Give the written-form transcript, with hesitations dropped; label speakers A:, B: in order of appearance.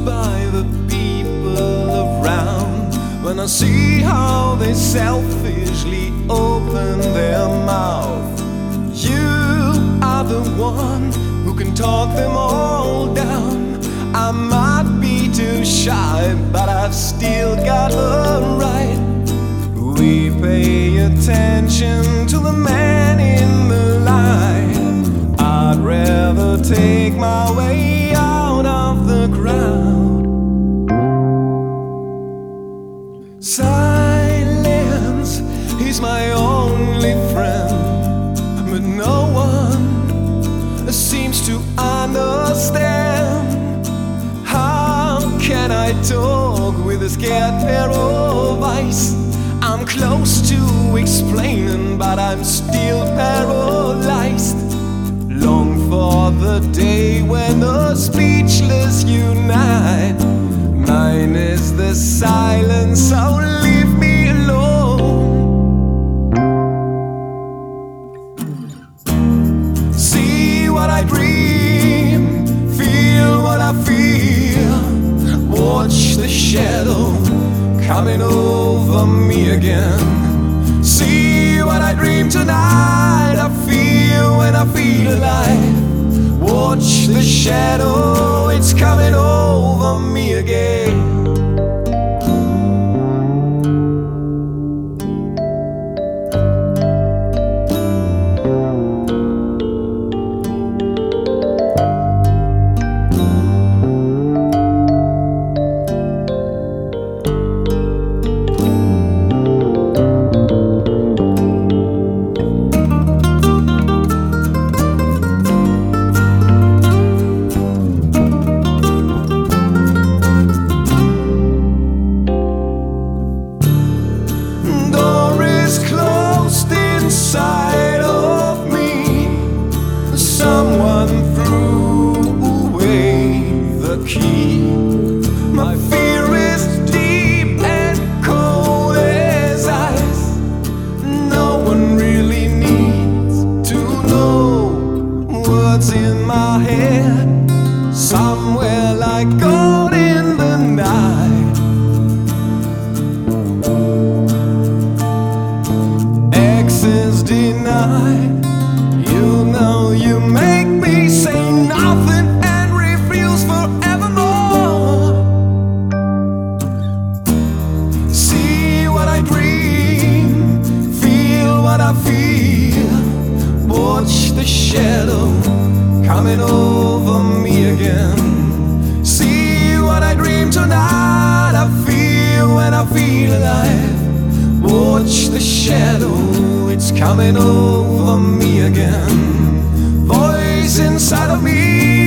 A: by the people around when I see how they selfishly open their mouth. You are the one who can talk them all down. I might be too shy, but I've still got a right. We pay attention to the man in the line. I'd rather take my way out of the crowd. Silence is my only friend, but no one seems to understand. How can I talk with a scared pair of eyes? I'm close to explaining, but I'm still paralyzed. Long for the day when the speechless unite. Mine is the silence, so leave me alone. See what I dream, feel what I feel. Watch the shadow coming over me again. See what I dream tonight. I feel when I feel alive. Watch the shadow, it's coming over me again. Inside of me, someone threw away the key. My fear is deep and cold as ice. No one really needs to know what's in my head. Somewhere like gold in the night. Is denied. You know you make me say nothing and refuse forevermore. See what I dream, feel what I feel. Watch the shadow coming over me again. See what I dream tonight. I feel when I feel alive. Watch the shadow, it's coming over me again. Voice inside of me